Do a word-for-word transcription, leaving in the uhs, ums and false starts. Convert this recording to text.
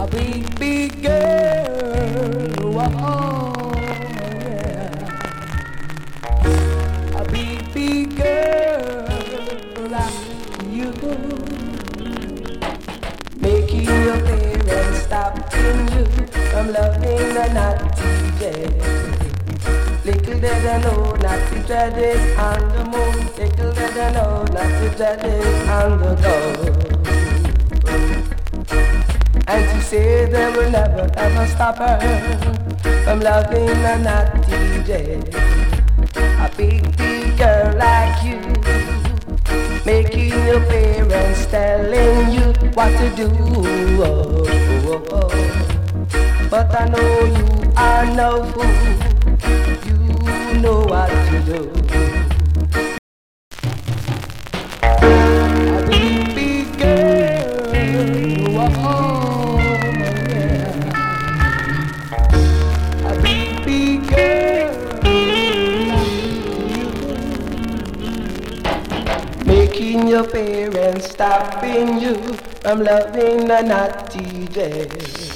A big, big girl, oh yeah. A big, big girl like you. Making your parents stopping you from loving the naughty jet. Little did I know not to dread it on the moon. Little did I know not to dread it on the go. And she said they will never ever stop her from loving a naughty jet. A big, big girl like you, making your parents telling you what to do. Oh, oh, oh. But I know you are no fool. You know what to do. A big, big girl, oh yeah. A big, big girl like you, making your parents stopping you from loving the naughty jet.